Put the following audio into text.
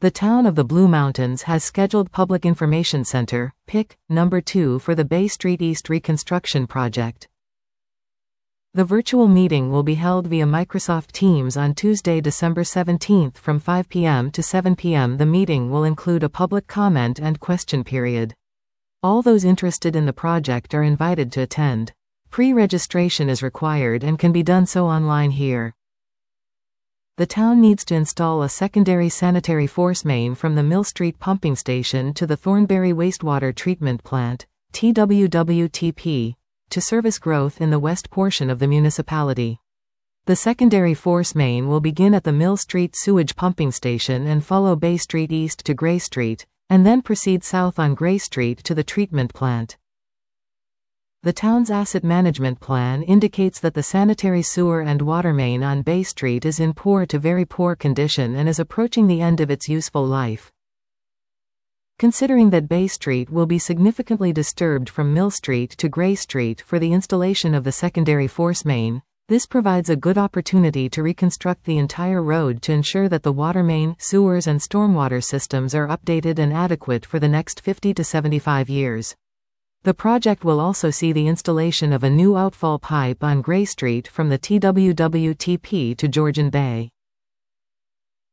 The Town of the Blue Mountains has scheduled Public Information Center, PIC, number 2 for the Bay Street East reconstruction project. The virtual meeting will be held via Microsoft Teams on Tuesday, December 17 from 5 p.m. to 7 p.m. The meeting will include a public comment and question period. All those interested in the project are invited to attend. Pre-registration is required and can be done so online here. The town needs to install a secondary sanitary force main from the Mill Street pumping station to the Thornberry Wastewater Treatment Plant, TWWTP, to service growth in the west portion of the municipality. The secondary force main will begin at the Mill Street sewage pumping station and follow Bay Street east to Gray Street, and then proceed south on Gray Street to the treatment plant. The town's asset management plan indicates that the sanitary sewer and water main on Bay Street is in poor to very poor condition and is approaching the end of its useful life. Considering that Bay Street will be significantly disturbed from Mill Street to Gray Street for the installation of the secondary force main, this provides a good opportunity to reconstruct the entire road to ensure that the water main, sewers and stormwater systems are updated and adequate for the next 50 to 75 years. The project will also see the installation of a new outfall pipe on Gray Street from the TWWTP to Georgian Bay.